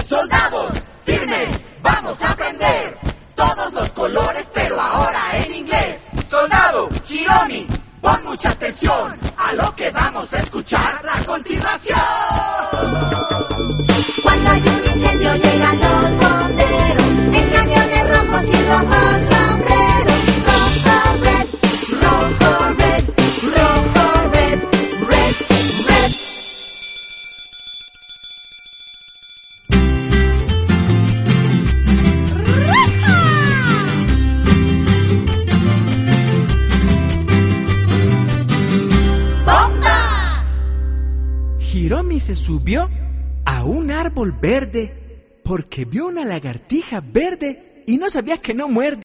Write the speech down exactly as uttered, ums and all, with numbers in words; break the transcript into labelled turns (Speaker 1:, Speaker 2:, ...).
Speaker 1: Soldados, firmes, vamos a aprender todos los colores, pero ahora en inglés. Soldado, Hiromi, pon mucha atención a lo que vamos a escuchar a continuación.
Speaker 2: Cuando hay un incendio llegan los bomberos en camiones rojos y rojos sombreros. Rojo, red, rojo, red, rojo, red, red, red. ¡Bomba!
Speaker 3: Hiromi se subió a un árbol verde porque vio una lagartija verde y no sabía que no muerde.